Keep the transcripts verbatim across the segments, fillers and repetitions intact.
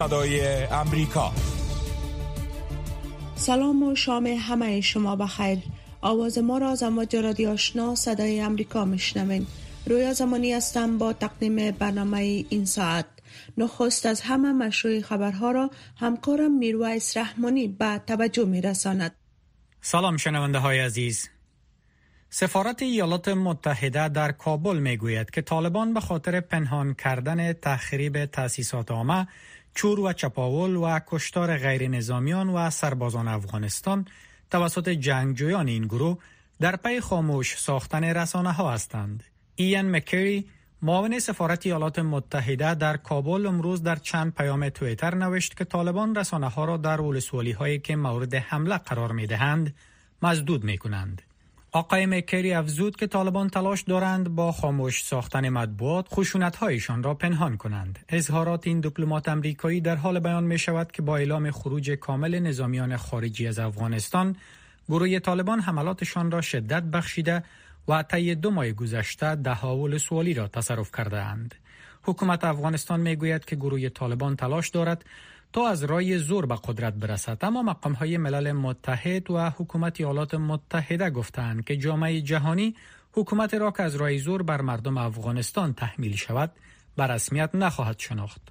صدای امریکا. سلام و شام همه شما بخیر. آواز ما را از امواج رادیو آشنا صدای امریکا میشنوین. رویا زمانی هستم با تقدیم برنامه این ساعت. نخست از همه مشروع خبرها را همکارم میرویس رحمانی به توجه میرساند. سلام شنونده های عزیز. سفارت ایالات متحده در کابل میگوید که طالبان به خاطر پنهان کردن تخریب تأسیسات عامه، چور و چپاول و کشتار غیر نظامیان و سربازان افغانستان توسط جنگجویان این گروه در پی خاموش ساختن رسانه ها هستند. ایان مکری، معاون سفارت ایالات متحده در کابل، امروز در چند پیام توییتر نوشت که طالبان رسانه ها را در ولسوالی هایی که مورد حمله قرار می دهند مسدود می کنند. آقای مکری افزود که طالبان تلاش دارند با خاموش ساختن مطبوعات خشونت‌هایشان را پنهان کنند. اظهارات این دیپلمات آمریکایی در حال بیان می شود که با اعلام خروج کامل نظامیان خارجی از افغانستان، گروه طالبان حملاتشان را شدت بخشیده و طی دو ماه گذشته ده‌ها ولسوالی را تصرف کرده اند. حکومت افغانستان می گوید که گروه طالبان تلاش دارد تا از رای زور به قدرت برسد، اما مقام‌های ملل متحد و حکومت ایالات متحده گفتند که جامعه جهانی حکومت را که از رای زور بر مردم افغانستان تحمیل شود به رسمیت نخواهد شناخت.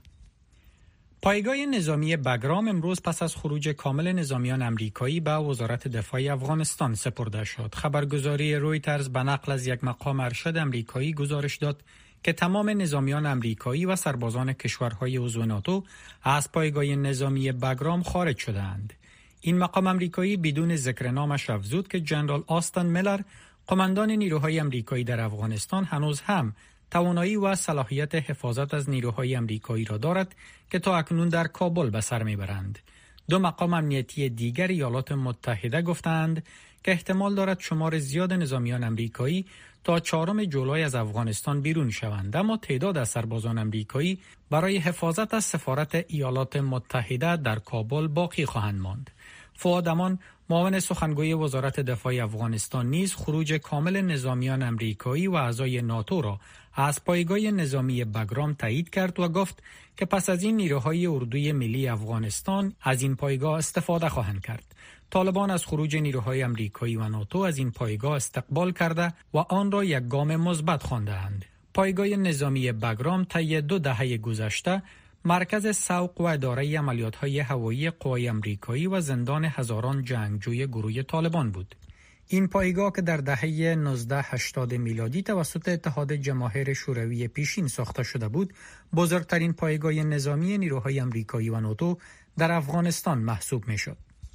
پایگاه نظامی بگرام امروز پس از خروج کامل نظامیان امریکایی به وزارت دفاع افغانستان سپرده شد. خبرگزاری رویترز به نقل از یک مقام ارشد امریکایی گزارش داد که تمام نظامیان امریکایی و سربازان کشورهای عضو ناتو از پایگاه نظامی بگرام خارج شدند. این مقام امریکایی بدون ذکر نامش افزود که جنرال آستن میلر، قماندان نیروهای امریکایی در افغانستان، هنوز هم توانایی و صلاحیت حفاظت از نیروهای امریکایی را دارد که تا اکنون در کابل به سر میبرند. دو مقام امنیتی دیگر ایالات متحده گفتند که احتمال دارد شمار زیاد نظامیان امریکایی تا چهارم جولای از افغانستان بیرون شوند، اما تعداد از سربازان امریکایی برای حفاظت از سفارت ایالات متحده در کابل باقی خواهند ماند. فؤاد امان، معاون سخنگوی وزارت دفاع افغانستان، نیز خروج کامل نظامیان امریکایی و اعضای ناتو را از پایگاه نظامی بگرام تایید کرد و گفت که پس از این نیروهای اردوی ملی افغانستان از این پایگاه استفاده خواهند کرد. طالبان از خروج نیروهای امریکایی و ناتو از این پایگاه استقبال کرده و آن را یک گام مثبت خوانده‌اند. پایگاه نظامی بگرام طی دو دهه گذشته مرکز سوق و اداره عملیات‌های هوایی قوای امریکایی و زندان هزاران جنگجوی گروه طالبان بود. این پایگاه که در دهه هزار و نهصد و هشتاد میلادی توسط اتحاد جماهیر شوروی پیشین ساخته شده بود، بزرگترین پایگاه نظامی نیروهای امریکایی و ناتو در افغانستان محسوب می‌شد.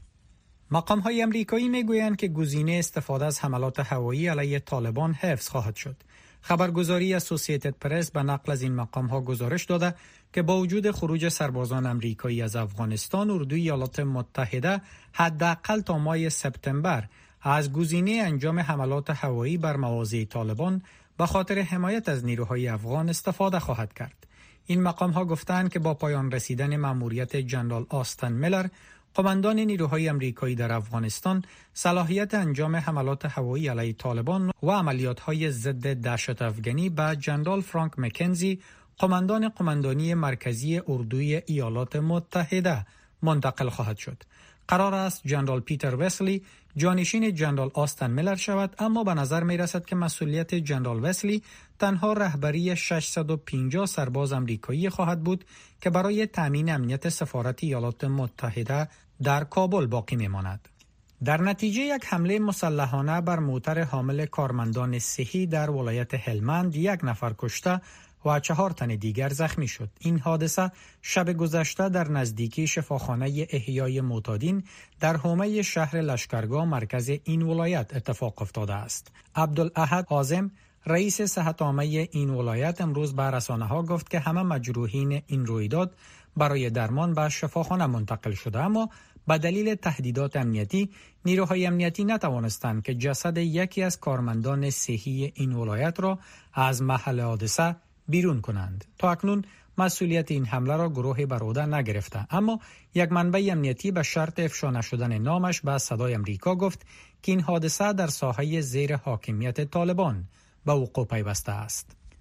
مقام‌های امریکایی می‌گویند که گزینه استفاده از حملات هوایی علیه طالبان حفظ خواهد شد. خبرگزاری اسوسییتد پرس به نقل از این مقام‌ها گزارش داده که با وجود خروج سربازان امریکایی از افغانستان، اردوی ایالات متحده حداقل تا ماه سپتامبر از گزینه انجام حملات هوایی بر مواضع طالبان به خاطر حمایت از نیروهای افغان استفاده خواهد کرد. این مقام‌ها گفتند که با پایان رسیدن مأموریت جنرال آستن میلر، قماندان نیروهای امریکایی در افغانستان، صلاحیت انجام حملات هوایی علیه طالبان و عملیات‌های ضد دهشت افغانی به جنرال فرانک مکنزی، قماندان قماندانی مرکزی اردوی ایالات متحده منتقل خواهد شد. قرار است جنرال پیتر وسلی جانشین جنرال آستن میلر شود، اما به نظر می رسد که مسئولیت جنرال وسلی تنها رهبری ششصد و پنجاه سرباز امریکایی خواهد بود که برای تامین امنیت سفارت ایالات متحده در کابل باقی می ماند. در نتیجه یک حمله مسلحانه بر موتر حامل کارمندان صحی در ولایت هلمند، یک نفر کشته و چهار تن دیگر زخمی شد. این حادثه شب گذشته در نزدیکی شفاخانه احیای معتادین در حومه شهر لشکرگاه مرکز این ولایت اتفاق افتاده است. عبدالاحد عازم، رئیس صحت عامه این ولایت، امروز به رسانه‌ها گفت که همه مجروحین این رویداد برای درمان به شفاخانه منتقل شده، اما به دلیل تهدیدات امنیتی نیروهای امنیتی نتوانستند که جسد یکی از کارمندان صحی این ولایت را از محل حادثه بیرون کنند. تا اکنون مسئولیت این حمله را گروه بر عهده نگرفته، اما یک منبع امنیتی به شرط افشا نشدن نامش به صدای امریکا گفت که این حادثه در ساحه زیر حاکمیت طالبان به وقوع پیوسته است.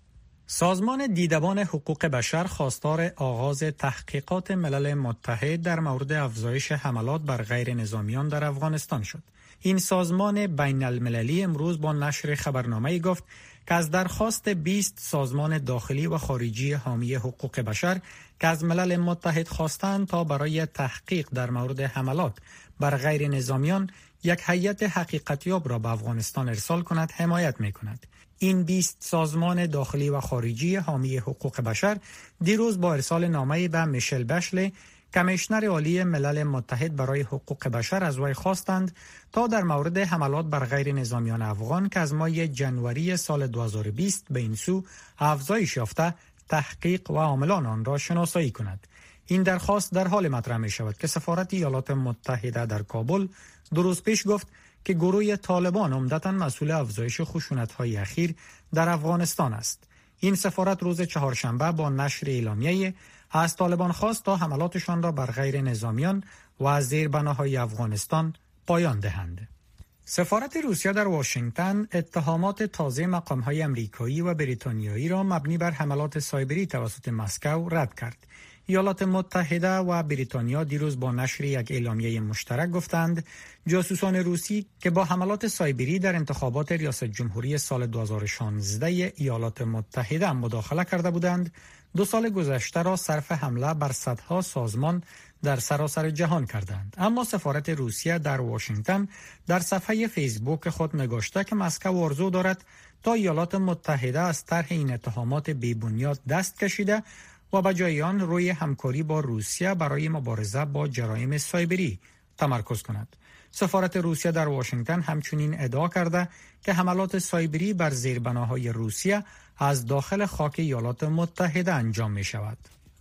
سازمان دیدبان حقوق بشر خواستار آغاز تحقیقات ملل متحد در مورد افزایش حملات بر غیر نظامیان در افغانستان شد. این سازمان بین المللی امروز با نشر خبرنامه‌ای گفت که از درخواست بیست سازمان داخلی و خارجی حامی حقوق بشر که از ملل متحد خواستند تا برای تحقیق در مورد حملات بر غیر نظامیان یک هیئت حقیقتیاب را به افغانستان ارسال کند حمایت می‌کند. این بیست سازمان داخلی و خارجی حامی حقوق بشر دیروز با ارسال نامه‌ای به میشل بشله کمیشنر عالی ملل متحد برای حقوق بشر از وی خواستند تا در مورد حملات بر غیر نظامیان افغان که از ماه جنوری سال دو هزار و بیست به این سو افزایش یافته تحقیق و عاملان آن را شناسایی کند. این درخواست در حال مطرح می شود که سفارت ایالات متحده در کابل دو روز پیش گفت که گروه طالبان عمدتاً مسئول افزایش خشونت‌های اخیر در افغانستان است. این سفارت روز چهارشنبه با نشر اعلامیه از طالبان خواست تا حملاتشان را بر غیر نظامیان و از زیربناهای افغانستان پایان دهند. سفارت روسیه در واشنگتن اتهامات تازه مقام‌های امریکایی و بریتانیایی را مبنی بر حملات سایبری توسط مسکو رد کرد. ایالات متحده و بریتانیا دیروز با نشر یک اعلامیه مشترک گفتند جاسوسان روسی که با حملات سایبری در انتخابات ریاست جمهوری سال دو هزار و شانزده ایالات متحده مداخله کرده بودند، دو سال گذشته را صرف حمله بر صدها سازمان در سراسر جهان کردند. اما سفارت روسیه در واشنگتن در صفحه فیسبوک خود نگاشته که مسکو آرزو دارد تا ایالات متحده از طرح این اتهامات بی‌بنیاد دست کشیده و به جای آن روی همکاری با روسیه برای مبارزه با جرایم سایبری تمرکز کند. سفارت روسیه در واشنگتن همچنین ادعا کرده که حملات سایبری بر زیربناهای روسیه از داخل خاک ایالات متحده انجام می شود.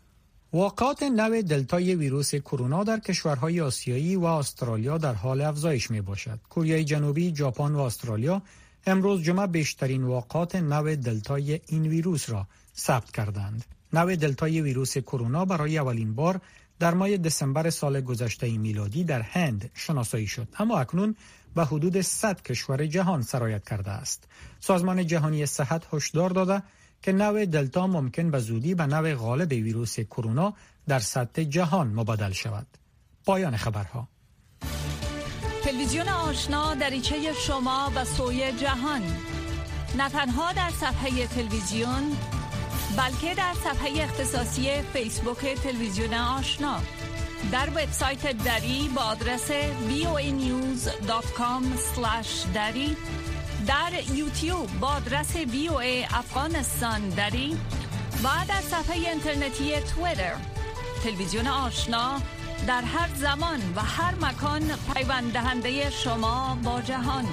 واقعات نو دلتای ویروس کرونا در کشورهای آسیایی و استرالیا در حال افزایش می باشد. کره جنوبی، ژاپن و استرالیا امروز جمعه بیشترین واقعات نو دلتای این ویروس را ثبت کردند. نو دلتای ویروس کرونا برای اولین بار در ماه دسامبر سال گذشته میلادی در هند شناسایی شد، اما اکنون به حدود صد کشور جهان سرایت کرده است. سازمان جهانی صحت هشدار داده که نو دلتا ممکن به زودی به نو غالب ویروس کرونا در سطح جهان مبادل شود. پایان خبرها. تلویزیون آشنا دریچه شما و سوی جهان، نه تنها در صفحه تلویزیون بلکه در صفحه اختصاصی فیسبوک تلویزیون آشنا، در وبسایت دری با آدرس وی او ای نیوز دات کام اسلش دری، در یوتیوب با آدرس وی او ای افغانستان دری و در صفحه اینترنتی توییتر. تلویزیون آشنا در هر زمان و هر مکان پیوند دهنده شما با جهان.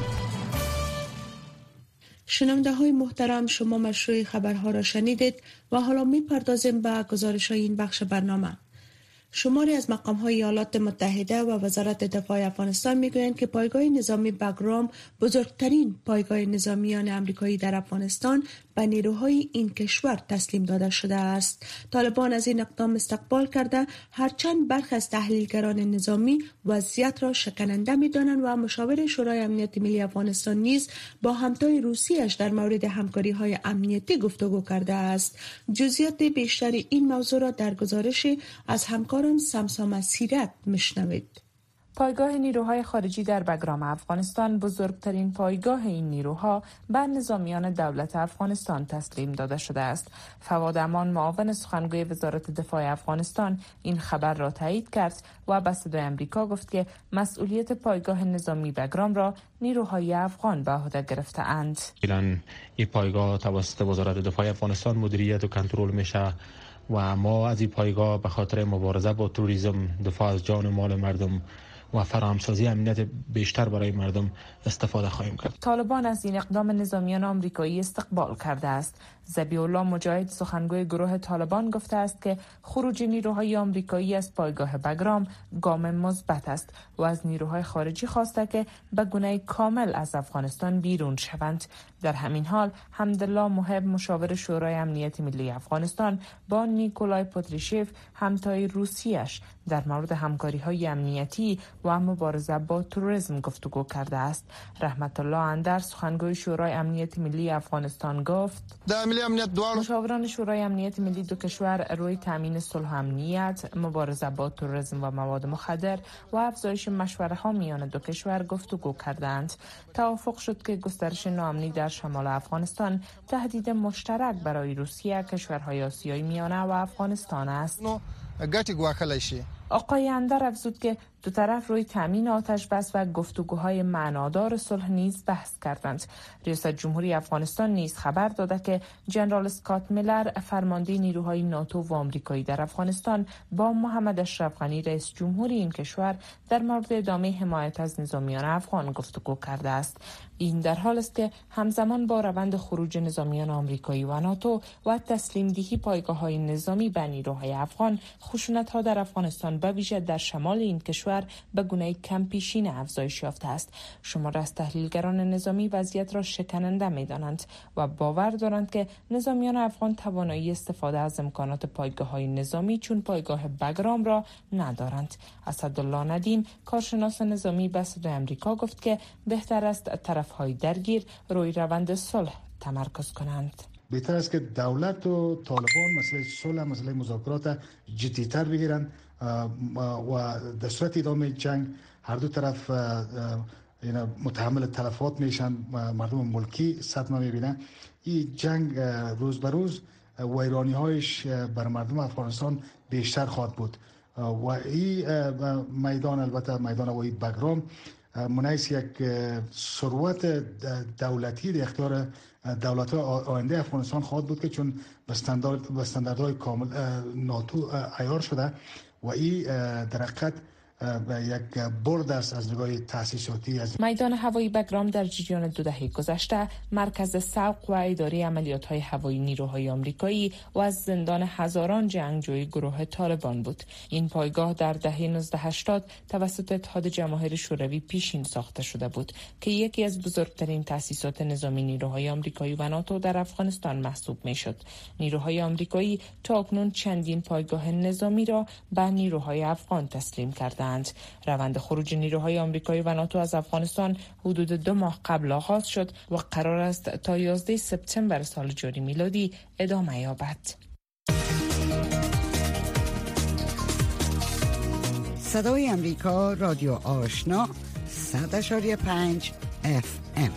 شنونده های محترم، شما مشروع خبرها را شنیدید و حالا می پردازیم به گزارش های این بخش برنامه. شماری از مقام های ایالات متحده و وزارت دفاع افغانستان می گویند که پایگاه نظامی بگرام، بزرگترین پایگاه نظامیان امریکایی در افغانستان، به نیروهای این کشور تسلیم داده شده است. طالبان از این اقدام استقبال کرده، هرچند برخی از تحلیلگران نظامی وضعیت را شکننده می دانند و مشاور شورای امنیت ملی افغانستان نیز با همتای روسیه‌اش در مورد همکاری های امنیتی گفتگو کرده است. جزئیات بیشتر این موضوع را در گزارش از همکارم سمسام سیرت میشنوید. پایگاه نیروهای خارجی در بگرام افغانستان، بزرگترین پایگاه این نیروها، به نظامیان دولت افغانستان تسلیم داده شده است. فواد امان، معاون سخنگوی وزارت دفاع افغانستان، این خبر را تایید کرد و به صدای آمریکا گفت که مسئولیت پایگاه نظامی بگرام را نیروهای افغان به عهده گرفته‌اند. این پایگاه توسط وزارت دفاع افغانستان مدیریت و کنترل میشه و ما از این پایگاه به خاطر مبارزه با تروریسم، دفاع از جان و مال مردم و فراهمسازی امنیت بیشتر برای مردم استفاده خواهیم کرد. طالبان از این اقدام نظامیان آمریکایی استقبال کرده است. ذبیح الله مجاهد، سخنگوی گروه طالبان، گفته است که خروج نیروهای آمریکایی از پایگاه بگرام گام مثبت است و از نیروهای خارجی خواسته که به گونه کامل از افغانستان بیرون شوند. در همین حال حمدالله محب، مشاور شورای امنیت ملی افغانستان، با نیکولای پاتریشیف، همتای روسیه‌اش، در مورد همکاری‌های امنیتی و مبارزه با تروریسم گفتگو کرده است. رحمت الله اندر سخنگوی شورای امنیت ملی افغانستان گفت مشاوران شورای امنیت ملی دو کشور روی تامین صلح و امنیت، مبارزه با تروریسم و مواد مخدر و افزایش مشورت ها میان دو کشور گفتگو کردند. توافق شد که گسترش ناامنی در شمال افغانستان تهدید مشترک برای روسیه، کشورهای آسیایی میانه و افغانستان است. آقای اندر افزود که دو طرف روی تامین آتش بس و گفتگوهای معنادار صلح نیز بحث کردند. ریاست جمهوری افغانستان نیز خبر داده که جنرال اسکات میلر فرمانده نیروهای ناتو و آمریکایی در افغانستان با محمد اشرف غنی رئیس جمهوری این کشور در مورد ادامه حمایت از نظامیان افغان گفتگو کرده است. این در حال است که همزمان با روند خروج نظامیان آمریکایی و ناتو و تسلیم دهی پایگاه‌های نظامی به نیروهای افغان، خشونت‌ها در افغانستان به ویژه در شمال این کشور به گونه کم پیشین افزایش یافته است. شمار از تحلیلگران نظامی وضعیت را شکننده می‌دانند و باور دارند که نظامیان افغان توانایی استفاده از امکانات پایگاه‌های نظامی چون پایگاه بگرام را ندارند. اسدالله ندیم، کارشناس نظامی به صدای آمریکا گفت که بهتر است طرف‌های درگیر روی روند صلح تمرکز کنند. بهتر است که دولت و طالبان مسئله صلح، مسئله مذاکرات جدی‌تر بگیرند و در صورت ادامه جنگ هر دو طرف متحمل تلفات میشن، مردم ملکی صدمه میبینن. این جنگ روز به روز ویرانی هایش بر مردم افغانستان بیشتر خواهد بود و این میدان، البته میدان وحید بگرام، منعکس یک ثروت دولتی در اختیار دولت آینده افغانستان خواهد بود که چون به استاندارد به استانداردهای کامل ناتو عیار شده و این در حقیقت یک برد است از نگاه تأسیساتی. از میدان هوایی بگرام در جریان دو دهه گذشته مرکز سوق و اداره عملیات‌های هوایی نیروهای آمریکایی و از زندان هزاران جنگجوی گروه طالبان بود. این پایگاه در دهه نوزده هشتاد توسط اتحاد جماهیر شوروی پیشین ساخته شده بود که یکی از بزرگترین تأسیسات نظامی نیروهای آمریکایی و ناتو در افغانستان محسوب می‌شد. نیروهای آمریکایی تاکنون چندین پایگاه نظامی را به نیروهای افغان تسلیم کردند. روند خروج نیروهای آمریکایی و ناتو از افغانستان حدود دو ماه قبل آغاز شد و قرار است تا یازده سپتامبر سال جاری میلادی ادامه یابد. صدای امریکا، رادیو آشنا، صد اشاری پنج اف ام.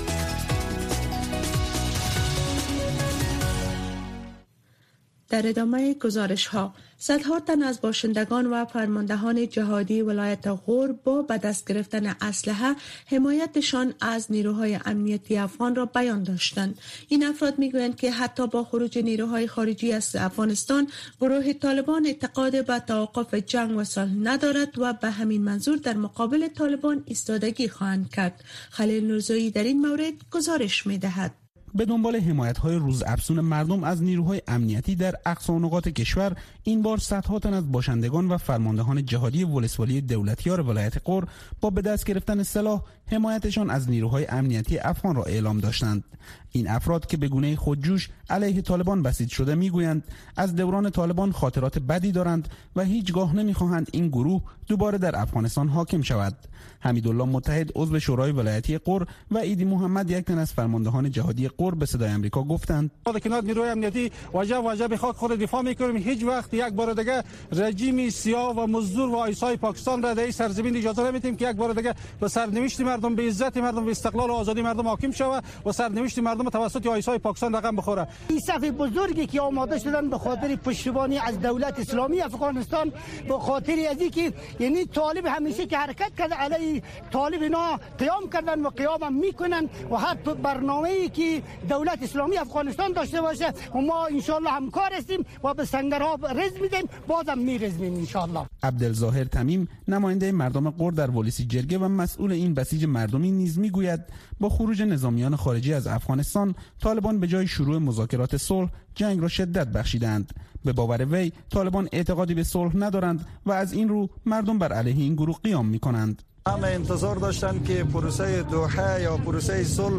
در ادامه گزارش ها، صدها تن از باشندگان و فرماندهان جهادی ولایت غور با به دست گرفتن اسلحه حمایتشان از نیروهای امنیتی افغان را بیان داشتند. این افراد میگویند که حتی با خروج نیروهای خارجی از افغانستان، گروه طالبان اعتقاد به توقف جنگ و صلح ندارد و به همین منظور در مقابل طالبان ایستادگی خواهند کرد. خلیل نورزویی در این مورد گزارش می‌دهد. به دنبال حمایت‌های روزافزون مردم از نیروهای امنیتی در اقصا نقاط کشور، این بار صدها تن از باشندگان و فرماندهان جهادی ولسوالی دولتیار ولایت غور با به دست گرفتن سلاح حمایتشان از نیروهای امنیتی افغان را اعلام داشتند. این افراد که به گونه خودجوش علیه طالبان بسیج شده میگویند از دوران طالبان خاطرات بدی دارند و هیچگاه نمیخواهند این گروه دوباره در افغانستان حاکم شود. حمیدالله متحد عضو شورای ولایتی غور و ایدی محمد یک تن از فرماندهان جهادی غور به صدای آمریکا گفتند: ما کنار نیروی امنیتی واجب واجب خاک خود دفاع میکنیم. هیچ وقت یک بار دیگه رژیم سیاه و مزدور و آیسای پاکستان را در این سرزمین اجازه نمیدیم که یک بار دیگه به سرنوشت مردم، به عزت مردم، به استقلال و آزادی مردم حاکم شود و سرنوشت مردم توسط آیسای پاکستان رقم بخوره. این صف بزرگی که آماده شدن به خاطر پشتیبانی از دولت اسلامی افغانستان، به خاطر از اینکه یعنی طالب همیشه که حرکت کرده علیه طالب اینا قیام کردن و قیام میکنن و هر برنامه‌ای که دولت اسلامی افغانستان داشته باشه و ما ان شاء الله همکار هستیم و به سنگرها رز میدیم، بازم میرزمیم ان شاء الله. عبدالظاهر تمیم، نماینده مردم غور در ولسی جرگه و مسئول این بسیج مردمی نیز میگوید با خروج نظامیان خارجی از افغانستان، طالبان به جای شروع مذاکرات صلح جنگ را شدت بخشیدند. به باور وی، طالبان اعتقادی به صلح ندارند و از این رو مردم بر علیه این گروه قیام میکنند. همه انتظار داشتن که پروسه دوحه یا پروسه صلح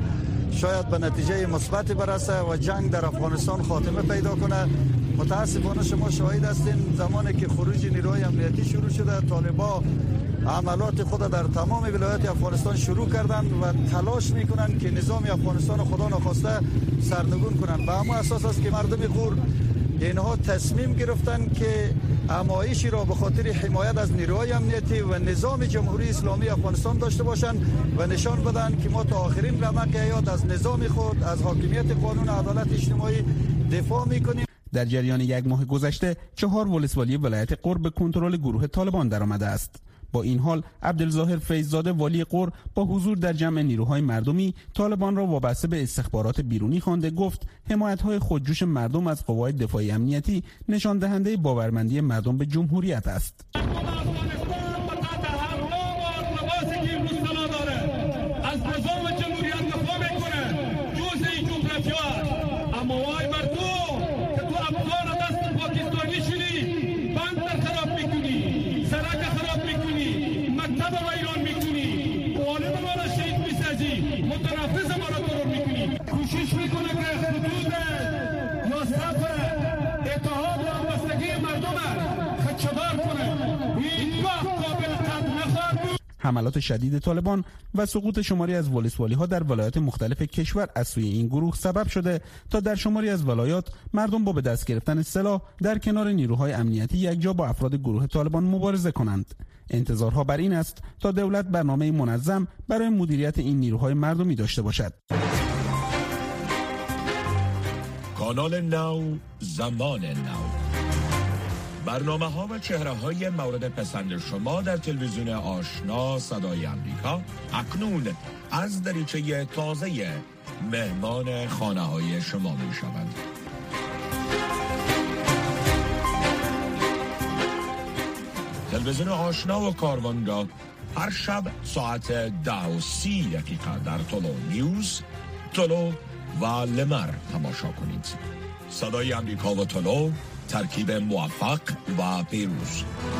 شاید به نتیجه مثبتی برسه و جنگ در افغانستان خاتمه پیدا کنه. متاسفانه شما شاهد هستین زمانی که خروج نیروهای امنیتی شروع شده، طالبان عملات خود در تمام ولایات افغانستان شروع کردند و تلاش میکنند که نظام افغانستان خدا نخواسته سرنگون کنند. به همون اساس است که مردم غور اینها تصمیم گرفتن که همایشی را به خاطر حمایت از نیروهای امنیتی و نظام جمهوری اسلامی افغانستان داشته باشند و نشان بدن که ما تا آخرین رمق حیات از نظام خود، از حاکمیت قانون و عدالت اجتماعی دفاع میکنیم. در جریان یک ماه گذشته چهار ولسوالی ولایت غور به کنترل گروه طالبان درآمده است. با این حال عبدالظاهر فیضزاده والی غور با حضور در جمع نیروهای مردمی طالبان را وابسته به استخبارات بیرونی خوانده، گفت حمایت‌های خودجوش مردم از قوای دفاعی امنیتی نشان دهنده باورمندی مردم به جمهوریت است. حملات شدید طالبان و سقوط شماری از ولسوالی ها در ولایات مختلف کشور از سوی این گروه سبب شده تا در شماری از ولایات مردم با به دست گرفتن سلاح در کنار نیروهای امنیتی یکجا با افراد گروه طالبان مبارزه کنند. انتظارها بر این است تا دولت برنامه منظم برای مدیریت این نیروهای مردمی داشته باشد. کانال نو، زمان نو، برنامه ها و چهره های مورد پسند شما در تلویزیون آشنا صدای امریکا اکنون از دریچه تازه مهمان خانه های شما می شوند. تلویزیون آشنا و کاروانگاه هر شب ساعت ده و سی دقیقه در تولو نیوز، تولو و لمر تماشا کنید. صدای امریکا و تولو، ترکیب موفق و پیروز.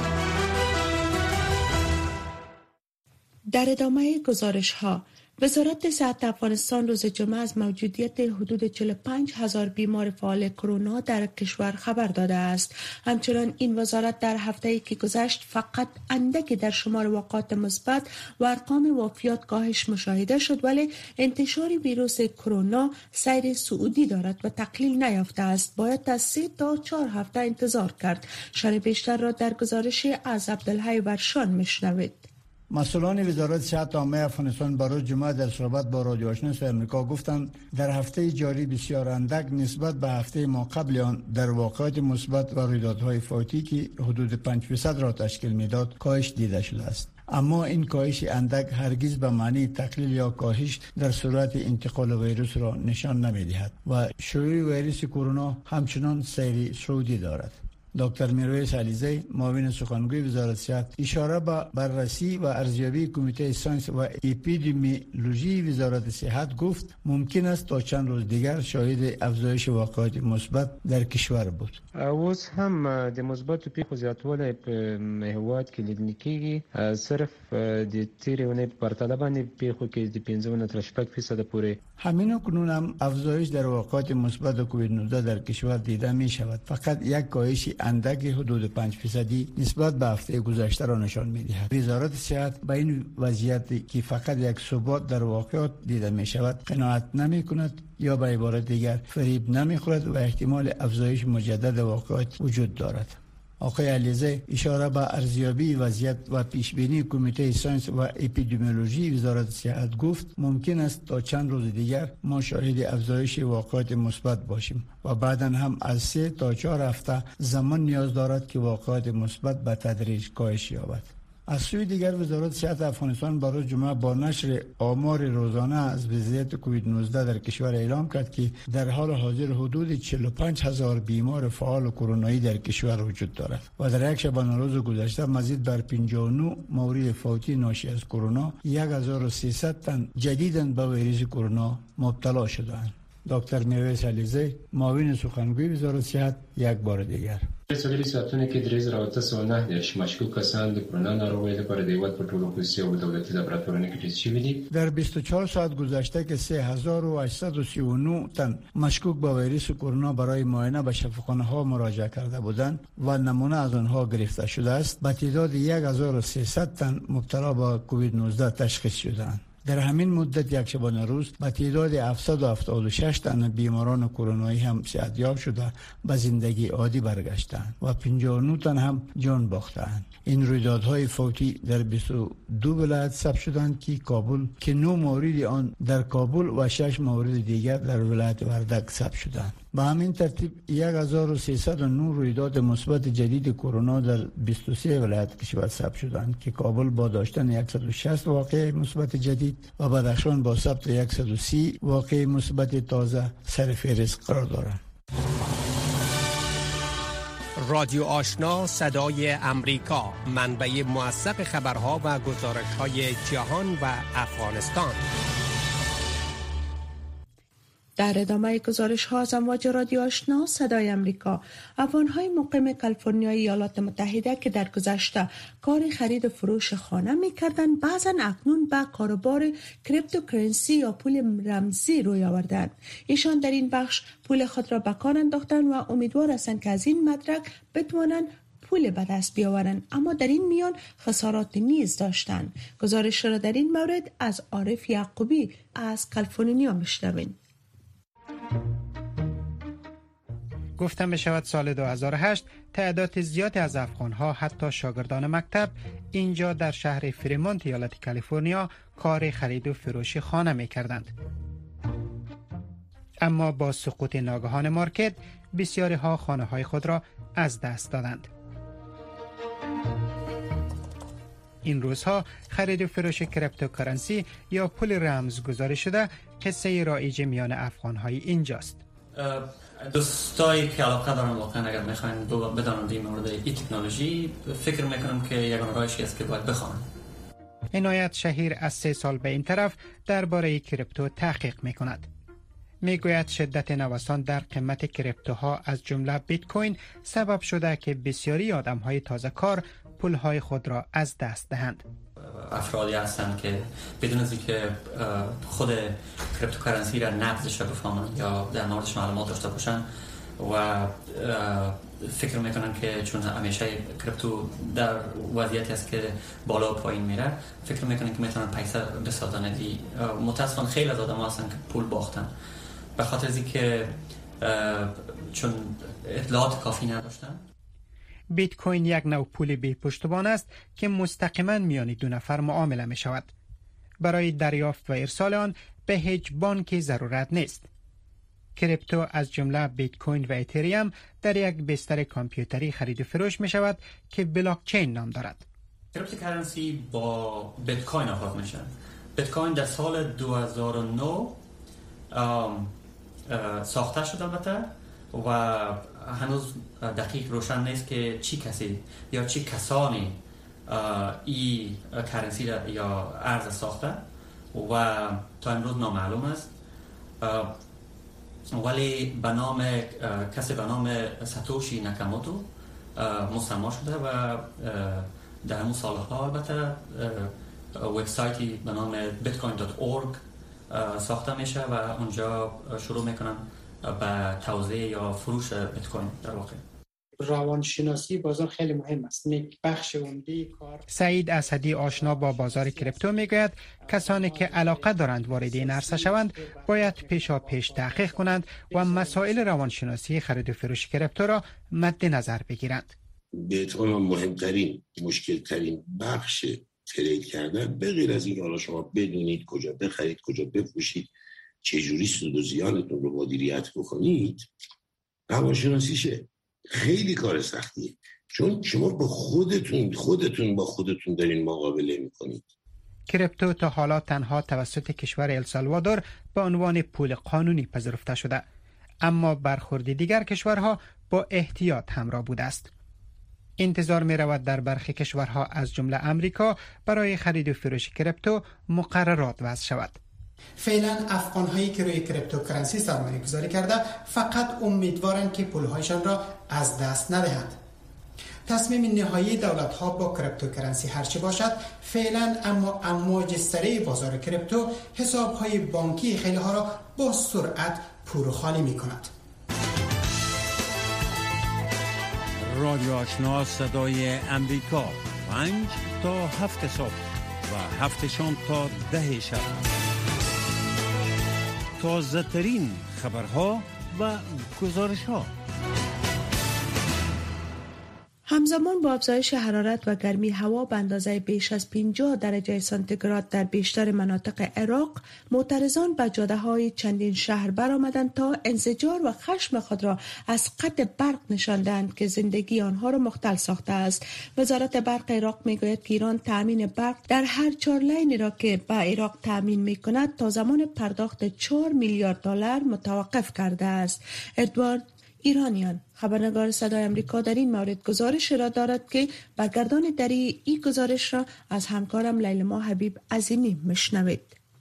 در ادامه گزارش ها، وزارت صحت افغانستان روز جمعه از موجودیت حدود چهل و پنج هزار بیمار فعال کرونا در کشور خبر داده است. همچنان این وزارت در هفته‌ای که گذشت فقط اندکی در شمار واقعات مثبت و ارقام وفیات کاهش مشاهده شد، ولی انتشار ویروس کرونا سیر صعودی دارد و تقلیل نیافته است. باید تا سه تا چهار هفته انتظار کرد. شرح بیشتر را در گزارش از عبدالحی ورشان میشنوید. مسئولان وزارت صحت عامه افغانستان برای جمعه در صحبت با رادیو آشنا آمریکا گفتند در هفته جاری بسیار اندک نسبت به هفته ما قبل آن در واقعات مثبت و رویدادهای فوتی که حدود پنج درصد را تشکیل میداد کاهش دیده شده است. اما این کاهش اندک هرگز به معنی تقلیل یا کاهش در صورت انتقال ویروس را نشان نمی‌دهد و شیوع ویروس کرونا همچنان سیر صعودی دارد. دکتر میرویس علیزی معاون سخنگوی وزارت صحت اشاره به بررسی و ارزیابی کمیته ساینس و اپیدمیولوژی وزارت صحت گفت ممکن است تا چند روز دیگر شاهد افزایش واقعات مثبت در کشور بود. اوس هم د مثبت پیښو زیاتوالی په هیواد کې لیدل کېږي، صرف د تیرې اونۍ په پرتله باندې پیښو کې د پنځه نه تر شپږ فیصده پورې همین کنون هم افزایش در واقعات مثبت کووید نوزده در کشور دیده می شود. فقط یک کاهش اندک حدود پنج فیصدی نسبت به هفته گذشته را نشان می دهد. وزارت صحت به این وضعیت که فقط یک ثبات در واقعات دیده می شود قناعت نمی کند یا به عبارت دیگر فریب نمی خورد و احتمال افزایش مجدد واقعات وجود دارد. آقای علیزی اشاره به ارزیابی وضعیت و پیشبینی کمیته ساینس و اپیدمیولوژی وزارت صحت گفت ممکن است تا چند روز دیگر ما شاهد افزایش واقعات مثبت باشیم و بعداً هم از سه تا چهار هفته زمان نیاز دارد که واقعات مثبت به تدریج کاهش یابد. از سوی دیگر وزارت صحت افغانستان برای جمعه با نشر آمار روزانه از وضعیت کووید نوزده در کشور اعلام کرد که در حال حاضر حدود چهل و پنج هزار بیمار فعال کرونایی در کشور وجود دارد و در یک شبانه روز گذشته مزید بر پنجاه و نه مورد فوتی ناشی از کرونا یک هزار و سیصد تن جدیداً به ویروس کرونا مبتلا شدند. دکتر میویس علیزی معاون سخنگوی وزارت صحت یک بار دیگر سالي ساعتونه کې درې زره اته سوه نه دېرش مشکوک کسان د کرونا ناروغۍ لپاره د هیواد په ټولو خصوصي او دولتي لابراتوارونو کې تست شوي دي. در بیست و چهار ساعت گذشته که سه هزار و هشتصد و سی و نه تن مشکوک به ویروس کرونا برای معاینه به شفاخانه‌ها مراجعه کرده بودند و نمونه از آنها گرفته شده است. به تعداد یک هزار و سیصد تن مبتلا به کووید نوزده تشخیص شدند. در همین مدت یک شبانه روز به تعداد هفتصد و هفتاد و شش تن بیماران کرونایی هم صحتیاب شده به زندگی عادی برگشتند و پنجاه و نه تن هم جان باختند. این رویدادهای فوتی در بیست و دو ولایت ثبت شدند که کابل که نه مورد آن در کابل و شش مورد دیگر در ولایت وردک ثبت شدند. به همین ترتیب یک هزار و سیصد و نه رویداد مثبت جدید کرونا در بیست و سه ولایت کشور ثبت شدند که کابل با داشتن صد و شصت واقعه مثبت جدید و بدخشان با ثبت صد و سی واقعه مثبت تازه سر فهرست قرار دارند. رادیو آشنا صدای امریکا، منبع موثق خبرها و گزارش‌های جهان و افغانستان. در ادامه گزارش ها از امواج رادیو آشنا صدای امریکا، افغان‌های مقیم کالیفرنیای ایالات متحده که در گذشته کار خرید و فروش خانه می‌کردند، بعضاً اکنون به کاروبار کریپتوکرنسی یا پول رمزی روی آوردند. ایشان در این بخش پول خود را به کار انداختند و امیدوار هستند که از این مدرک بتوانند پول به دست بیاورند، اما در این میان خسارات نیز داشتند. گزارش را در این مورد از عارف یعقوبی از کالیفرنیا میشنویم. گفتم به شود سال دو هزار و هشت تعداد زیادی از افغان‌ها حتی شاگردان مکتب اینجا در شهر فریمونت ایالت کالیفرنیا کار خرید و فروش خانه می‌کردند. اما با سقوط ناگهان مارکت بسیاری ها خانه‌های خود را از دست دادند. این روزها خرید و فروش کریپتوکارنسی یا پول رمز گذاری شده قصه رایج میان افغان‌های اینجاست. دوستایی که علاقه دارن واقعا اگر میخواین بدانند این مورد این تکنولوژی، فکر میکنم که یگانه راهش است که باید بخوان. عنایت شهیر از سه سال به این طرف درباره کریپتو تحقیق میکند. میگوید شدت نوسان در قیمت کریپتوها از جمله بیت کوین سبب شده که بسیاری آدم‌های تازه کار پول‌های خود را از دست دهند. افرادی هستند که بدون از اینکه خود کریپتوکارنسی را نبضش را بفهمند یا در موردش معلومات داشته باشند و فکر میکنن که چون همیشه کریپتو در وضعیتی است که بالا و پایین میره، فکر میکنن که میتونن پیسه بسازن. دی متاسفانه خیلی از آدم هستن که پول باختن به خاطر از اینکه چون اطلاعات کافی نداشتن. بیت کوین یک نوع پول بی پشتوانه است که مستقیما میان دو نفر معامله می شود. برای دریافت و ارسال آن به هیچ بانکی ضرورت نیست. کریپتو از جمله بیت کوین و اتریوم در یک بستر کامپیوتری خرید و فروش می شود که بلاک چین نام دارد. کریپتوکارنسی با بیت کوین آغاز میشه. بیت کوین در سال دو هزار و نه ساخته شد البته و هنوز دقیق روشن نیست که چی کسی یا چی کسانی این کرنسی یا ارز ساخته و تا امروز نامعلوم است، ولی به نام کسی به نام ساتوشی ناکاموتو مسما شده و در همون سالها البته وبسایتی به نام بیتکوین دات اورگ ساخته میشه و اونجا شروع میکنن به توزیع یا فروش بیت کوین. در واقع روانشناسی بازار خیلی مهم است. یک بخش عمده کار. سعید اسدی آشنا با بازار کریپتو میگوید کسانی که علاقه دارند وارد این عرصه شوند باید پیشا پیش تحقیق کنند و مسائل روانشناسی خرید و فروش کریپتو را مد نظر بگیرند. بیت کوین مهمترین مشکل ترین بخش ترید کردن به غیر از این حالا شما بدونید کجا بخرید کجا بفروشید چجوری سود و زیانتون رو مدیریت بکنید، روانشناسیشه. خیلی کار سختیه چون شما با خودتون خودتون با خودتون دارین مقابله میکنید. کریپتو تا حالا تنها توسط کشور السالوادور به عنوان پول قانونی پذیرفته شده، اما برخورد دیگر کشورها با احتیاط همراه بوده است. انتظار می رود در برخی کشورها از جمله امریکا برای خرید و فروش کریپتو مقررات وضع شود. فعلا افغان‌هایی که روی کریپتوکارنسی سرمایه گذاری کرده فقط امیدوارند که پولهایشان را از دست ندهند. تصمیم نهایی دولت‌ها با کریپتوکارنسی هرچه باشد فعلا اما امواج سریع بازار کریپتو حساب‌های بانکی خیلی ها را با سرعت پر و خالی می‌کند. رادیو آشنا صدای امریکا، پنج تا هفت صبح و هفت شام تا ده شب. تازه ترین خبرها و گزارش ها. همزمان با افزایش حرارت و گرمی هوا به اندازه بیش از پنجاه درجه سانتیگراد در بیشتر مناطق عراق، معترضان به جاده‌های چندین شهر برآمدند تا انزجار و خشم خود را از قطع برق نشاندند که زندگی آنها را مختل ساخته است. وزارت برق عراق میگوید که ایران تامین برق در هر چهار لینی را که به عراق تامین میکند تا زمان پرداخت چهار میلیارد دلار متوقف کرده است. اردوان ایرانیان، خبرنگار صدای امریکا، در این مورد گزارش را دارد که برگردان دری این گزارش را از همکارم لیلما حبیب عظیمی مشنوید.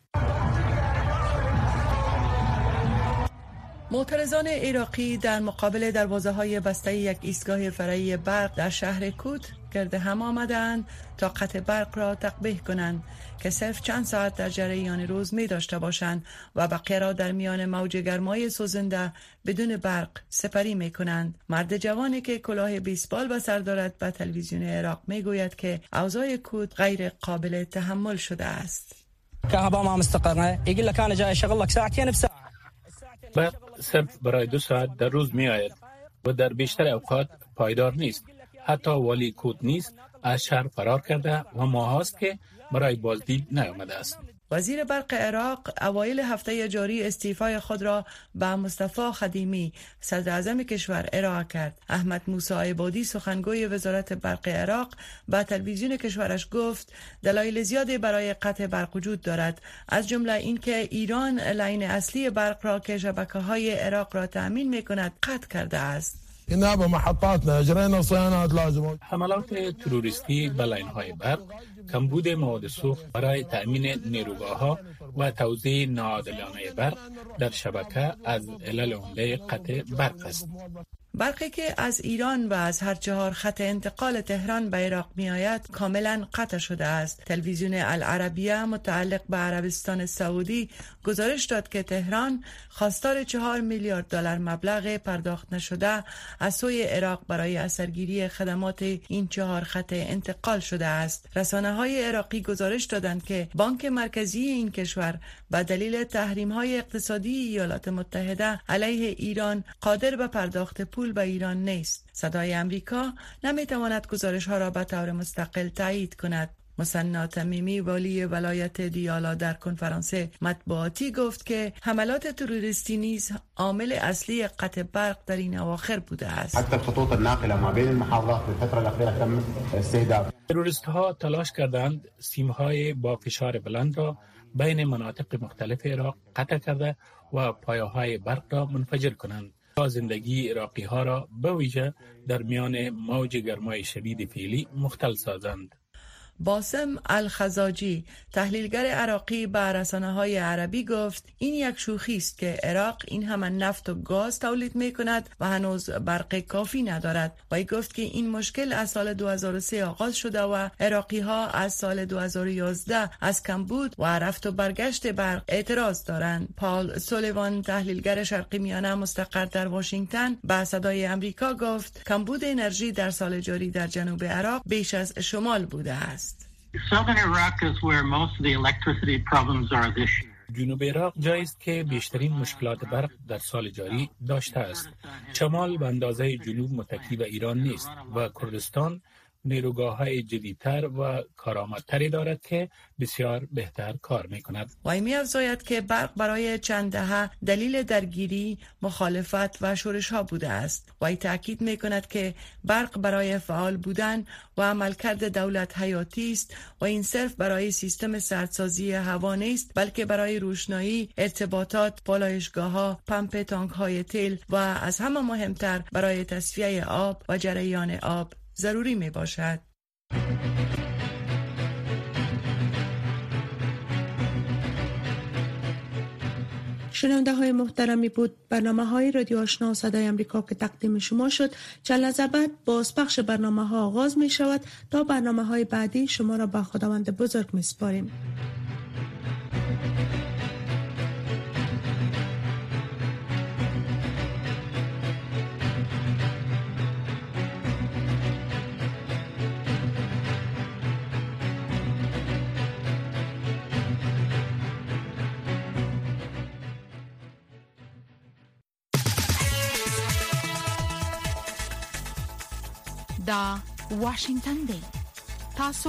معترضان عراقی در مقابل دروازه‌های بسته یک ایستگاه فرعی برق در شهر کوت گرد هم آمدند تا قطع برق را تقبیح کنند که صرف چند ساعت در جریان روز می داشته باشند و بقیه را در میان موج گرمای سوزنده بدون برق سپری می کنند. مرد جوانی که کلاه بیسبال به سر دارد به تلویزیون عراق می گوید که اوضاع کوت غیر قابل تحمل شده است. كهرباء ما مستقرة يقول لك انا جاي اشغل لك ساعتين بساعه. برق صرف برای دو ساعت در روز می آید و در بیشتر اوقات پایدار نیست. حتی والی کوت نیست از شهر فرار کرده و ماهاست که برای بازدید نیامده است. وزیر برق عراق اوایل هفته جاری استعفای خود را به مصطفی خدیمی صدر اعظم کشور ارائه کرد. احمد موسی عبادی سخنگوی وزارت برق عراق به تلویزیون کشورش گفت دلایل زیادی برای قطع برق وجود دارد، از جمله اینکه ایران لین اصلی برق را که شبکه‌های عراق را تأمین می‌کند قطع کرده است. حملات تروریستی به لاین‌های برق، کمبود مواد سوخت برای تأمین نیروگاه‌ها و توزیع ناعادلانه برق در شبکه از علل عمده قطع برق است. برقی که از ایران و از هر چهار خط انتقال تهران به عراق می آید کاملا قطع شده است. تلویزیون العربیه متعلق به عربستان سعودی گزارش داد که تهران خواستار چهار میلیارد دلار مبلغ پرداخت نشده از سوی عراق برای اثرگیری خدمات این چهار خط انتقال شده است. رسانه‌های عراقی گزارش دادند که بانک مرکزی این کشور به دلیل تحریم‌های اقتصادی ایالات متحده علیه ایران قادر به پرداخت پول به ایران نیست. صدای امریکا نمیتواند گزارش ها را به طور مستقل تایید کند. مثنی تمیمی والی ولایت دیالا در کنفرانس مطبوعاتی گفت که حملات تروریستی نیز عامل اصلی قطع برق در این اواخر بوده است. حتی خطوط الناقله ما بین المحافظات في الفتره الاخيره تم استهداف. تروریست ها تلاش کردند سیم‌های با فشار بلند را بین مناطق مختلف عراق قطع کرده و پایه‌های برق را منفجر کنند تا زندگی عراقی ها را به ویژه در میان موج گرمای شدید فعلی مختل سازند. باسم الخزاجی تحلیلگر عراقی به رسانه‌های عربی گفت این یک شوخی است که عراق این همه نفت و گاز تولید می‌کند و هنوز برق کافی ندارد. و ای گفت که این مشکل از سال دو هزار و سه آغاز شده و عراقی‌ها از سال دو هزار و یازده از کمبود و رفت و برگشت برق اعتراض دارند. پال سولیوان تحلیلگر شرقی میانه مستقر در واشنگتن به صدای امریکا گفت کمبود انرژی در سال جاری در جنوب عراق بیش از شمال بوده است. Southern Iraq is where most of the electricity problems are this year. جنوب عراق جایی است که بیشترین مشکلات برق در سال جاری داشته است. شمال به اندازه جنوب متکی به ایران نیست و کردستان نیروگاه‌های جدیدتر و کارآمدتری دارد که بسیار بهتر کار می‌کند. وی می‌افزاید که برق برای چند دهه دلیل درگیری، مخالفت و شورش‌ها بوده است. وی تأکید می‌کند که برق برای فعال بودن و عملکرد دولت حیاتی است و این صرف برای سیستم سردسازی هوا نیست بلکه برای روشنایی، ارتباطات، پالایشگاه‌ها، پمپ تانک‌های تیل و از همه مهمتر برای تصفیه آب و جریان آب ضروری می باشد. شنونده های محترمی بود برنامه های رادیو آشنا صدای امریکا که تقدیم شما شد. چند لحظه بعد بازپخش برنامه ها آغاز می شود. تا برنامه های بعدی شما را به خداوند بزرگ می سپاریم. دا واشنگتن دی تاسو